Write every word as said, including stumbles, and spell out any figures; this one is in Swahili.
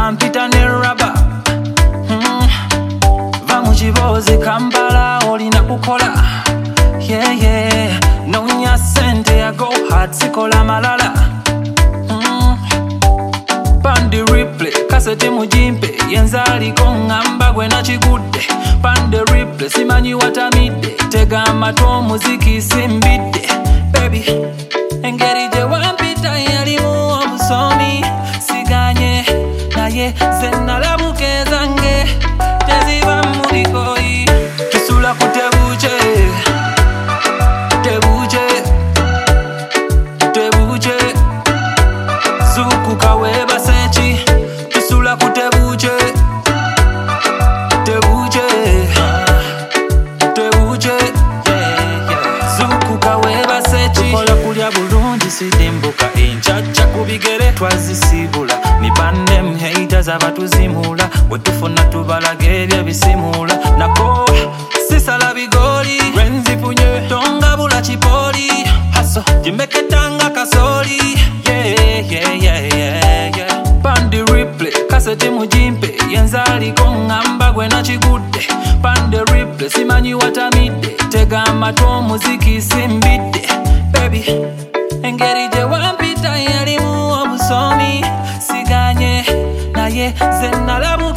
wampita ne raba mm. Va mu kibozi Kampala olina kukola yeah yeah nonya sente ya go hard sikola malala mm. Pandi replay kasete mujimpe yenzali kongamba gwe na chigudde Pande replay simanyi watamidde tega amato muziki simbidde baby engeri je wampita yalimu obusomi siganye naye zenalabuke zange teziba mulikoyi tusula kutebuche tebuche tebuche zuku kaweba sechi tusula kutebuche tebuche tebuche zuku kaweba sechi kola kulya bulungi sidimbuka enchacha kubigere twazisibula mipande mhaters abatuzimula bwetufuna tubalage ebyebisimula nako sisala bigoli renzifunye tongabula chipoli haso jimeketanga kasoli yeah yeah yeah yeah yeah Pandi replay kasete mujimpe yenzali kongamba gwe na chigudde Pande replay simanyi watamidde tega amato muziki simbidde baby engeri je wampita yalimu obusomi siganye naye zenalabu